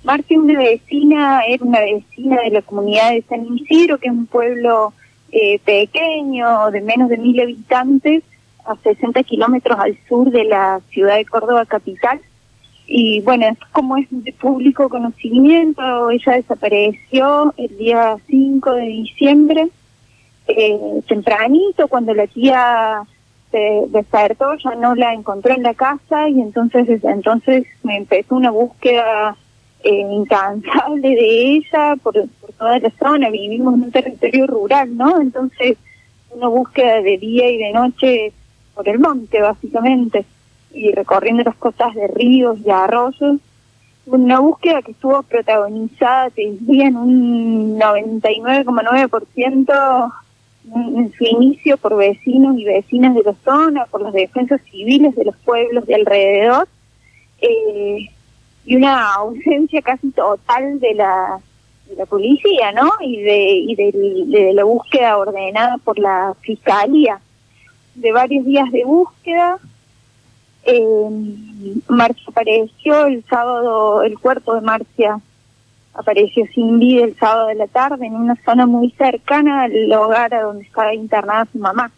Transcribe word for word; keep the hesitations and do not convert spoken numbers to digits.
Marcia, una vecina, era una vecina de la comunidad de San Isidro, que es un pueblo eh, pequeño, de menos de mil habitantes, a sesenta kilómetros al sur de la ciudad de Córdoba capital. Y bueno, como es de público conocimiento, ella desapareció el día cinco de diciembre, eh, tempranito, cuando la tía se despertó, ya no la encontró en la casa, y entonces desde entonces me empezó una búsqueda eh, incansable de ella por, por toda la zona. Vivimos en un territorio rural, ¿no? Entonces una búsqueda de día y de noche por el monte, básicamente, y recorriendo las costas de ríos y arroyos. Una búsqueda que estuvo protagonizada, te diría, en un noventa y nueve coma nueve por ciento en su inicio por vecinos y vecinas de la zona, por las defensas civiles de los pueblos de alrededor, eh, y una ausencia casi total de la, de la policía, ¿no? Y de, y de, de la búsqueda ordenada por la fiscalía. De varios días de búsqueda, eh, Marcia apareció el sábado, el cuerpo de Marcia apareció sin vida el sábado de la tarde en una zona muy cercana al hogar a donde estaba internada su mamá.